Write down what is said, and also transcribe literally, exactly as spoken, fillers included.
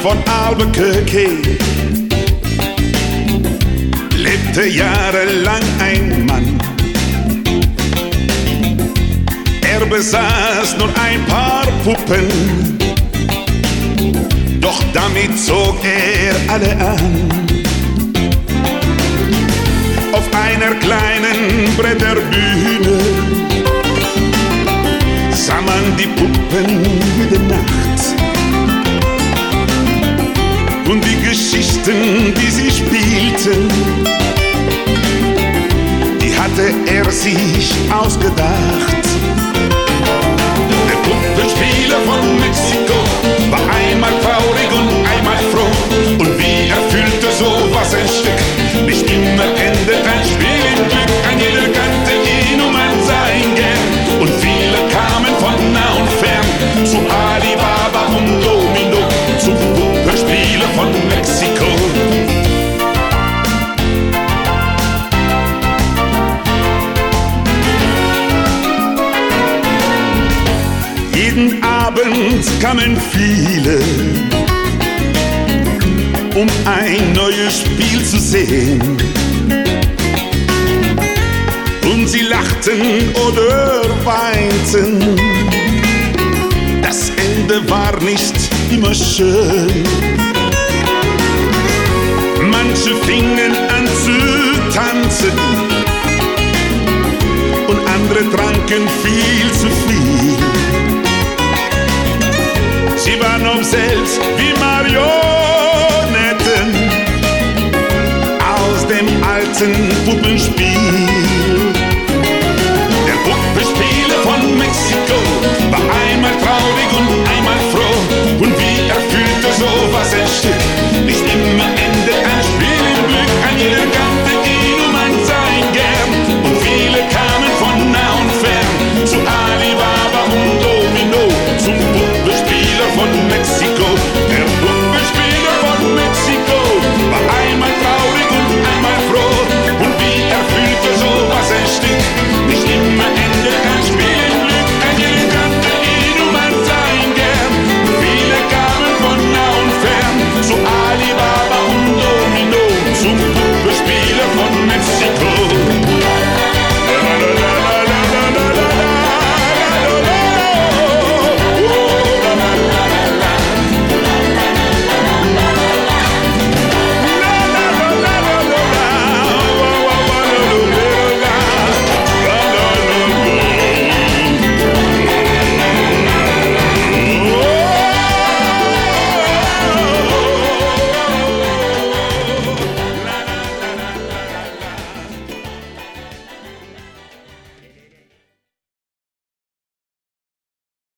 von Albuquerque lebte jahrelang ein Mann. Er besaß nur ein paar Puppen, doch damit zog er alle an. Auf einer kleinen Bretterbühne sah man die Puppen jede Nacht. Und die Geschichten, die sie spielten, die hatte er sich ausgedacht. Der Puppenspieler von Mexiko war einmal traurig und einmal froh. Und wie erfüllte sowas ein Stück? Nicht immer endet ein Spiel im Glück. Ein jeder kannte ihn und man sah ihn gern. Und viele kamen von nah und fern zu Alibaba und Domino, zum Puppenspieler von Mexiko. Jeden Abend kamen viele, um ein neues Spiel zu sehen. Und sie lachten oder weinten, das Ende war nicht immer schön. Manche fingen an zu tanzen und andere tranken viel zu viel. Sie waren auch selbst wie Marionetten aus dem alten Puppenspiel.